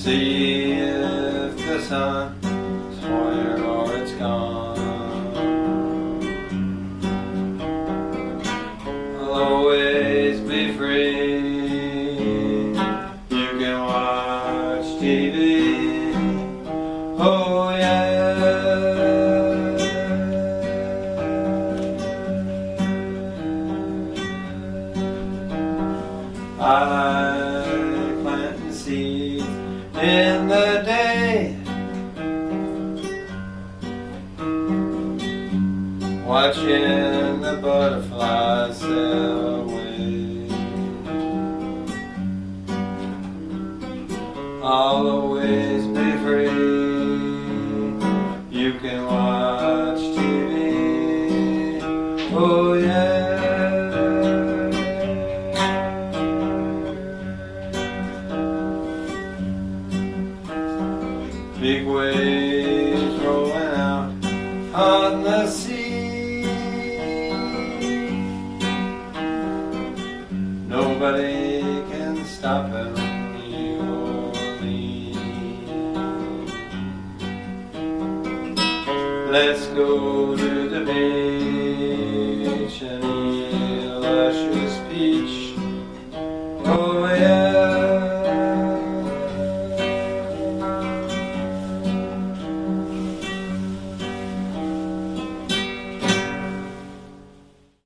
See if the sun is here or it's gone. I'll always be free. You can watch TV. Oh yeah. I plant seeds in the day, watching the butterflies sail away. I'll always be free. You can watch TV. Oh yeah. Big waves rolling out on the sea. Nobody can stop them, you or me. Let's go to the beach and eat a luscious peach.